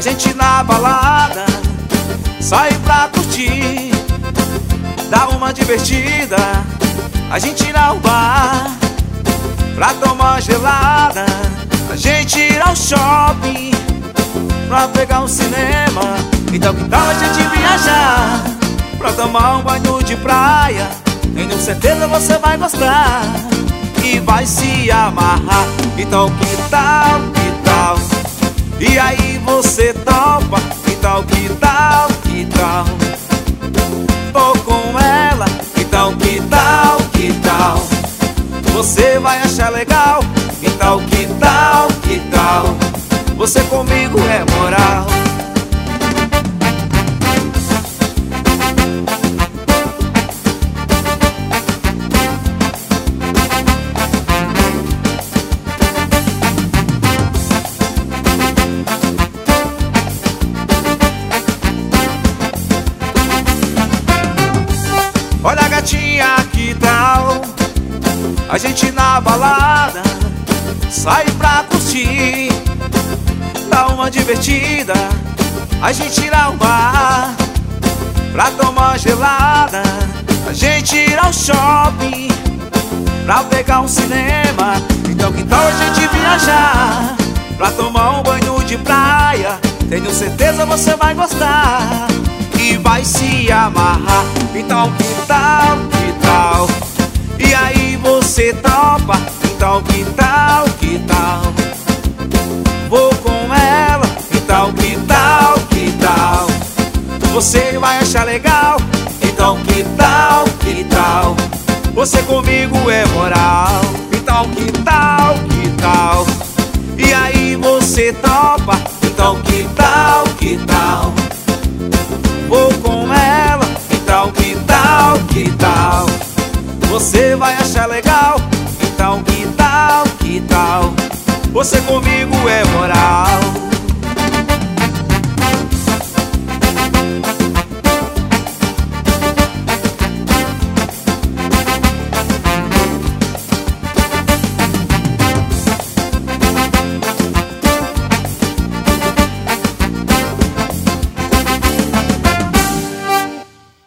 gente na balada sai pra curtir, dá uma divertida. A gente ir ao bar pra tomar gelada. A gente ir ao shopping pra pegar um cinema. Então que tal a gente viajar pra tomar um banho de praia? Tenho certeza você vai gostar e vai se amarrar. Então que tal, que tal? E aí você topa? Que tal, que tal, que tal? Tô com ela, que tal, que tal, que tal? Você vai achar legal, que tal, que tal, que tal? Você comigo é moral. Olha gatinha, que tal a gente na balada sai pra curtir, dá uma divertida. A gente ir ao bar pra tomar gelada. A gente ir ao shopping pra pegar um cinema. Então que tal a gente viajar pra tomar um banho de praia? Tenho certeza você vai gostar e vai se amarrar. Então que tal, que tal? E aí você topa? Então que tal, que tal? Vou com ela, que tal, que tal, que tal? Você vai achar legal, então que tal, que tal? Você comigo é moral, então que tal, que tal? E aí você topa? Então que tal, que tal? Vou com ela, então que tal, que tal? Você vai achar legal, então que tal, que tal? Você comigo é moral.